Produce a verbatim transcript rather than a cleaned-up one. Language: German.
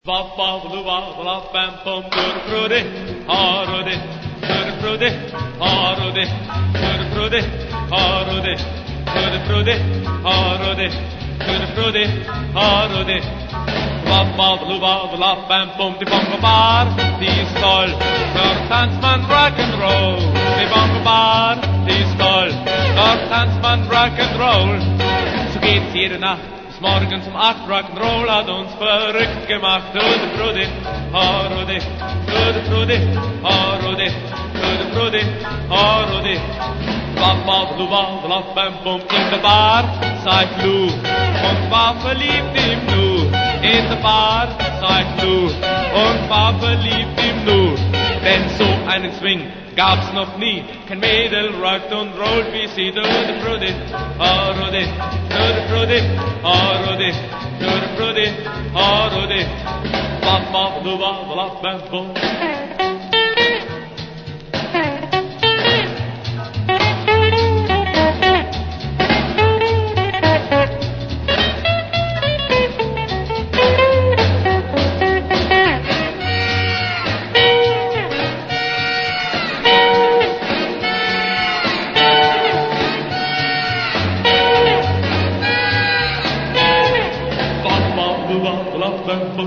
Wap wap lu wap wap bam bum dur prude harude dur prude harude dur prude harude dur prude harude dur prude harude wap wap lu wap wap bam bum die bongo bar die ist toll dort tanzt man Rock'n'Roll die bongo bar die ist toll dort tanzt man Rock'n'Roll so geht's jede Nacht morgens um acht Rock'n'Roll hat uns verrückt gemacht. Tude Prude, Harude, Tude Prude, Harude, Tude Prude, Harude. Wap wap lu wap wap bam bum in der Bar, sagt Lou und war verliebt im Nu. In der Bar, sagt Lou und war verliebt im Nu. Denn so einen Swing gab's noch nie, kein Mädel rockt und rollt wie sie. Tude Prude, Harude, Tude Prude, Harude, Tude Prude, Harude. Wap wap lu wap wap bam bum.